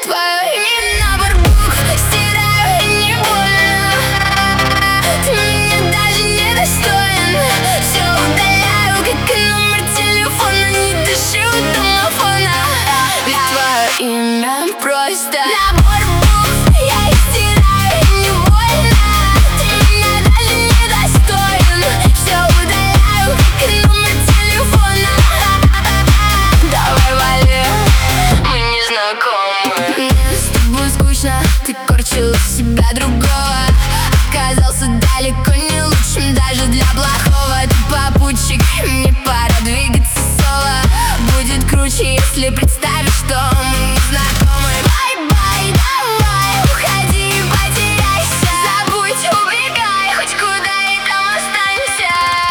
твое имя набор букв стираю, и не больно. Ты меня даже не достоин. Все удаляю, как номер телефона. Не дышу домофона. Ведь твое имя просто набор букв. Я их стираю, и не больно. Ты меня даже не достоин. Все удаляю, как номер телефона. Давай вали, мы не знакомы. Мне с тобой скучно, ты корчил из себя другого. Оказался далеко не лучшим даже для плохого. Ты попутчик, мне пора двигаться соло. Будет круче, если представишь, что мы не знакомы. Бай-бай, давай, уходи, потеряйся. Забудь, убегай, хоть куда и там останься.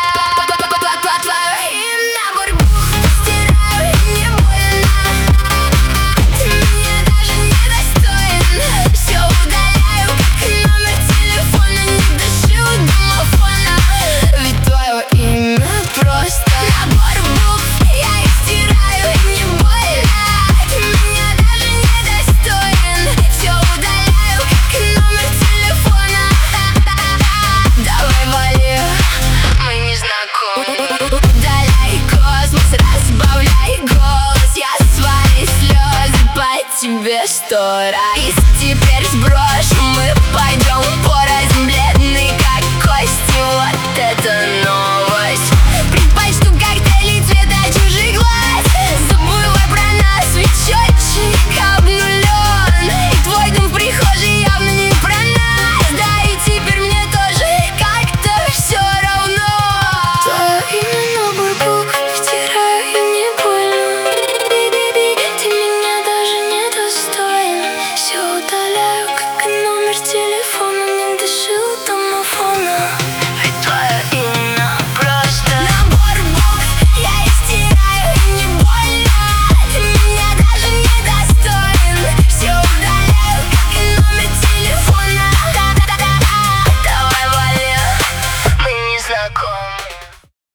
Твое имя набор букв стираю, и не больно. Ты меня даже не достоин. Все удаляю, как номер телефона. Не дышу домофона. Ведь твое имя просто набор букв. Я их стираю, и не больно. Ты меня даже не достоин. Все удаляю, как номер телефона. Давай вали, мы не знакомы. Удаляй космос, разбавляй голос. Я свои слезы по тебе 100 раз. И теперь сброшу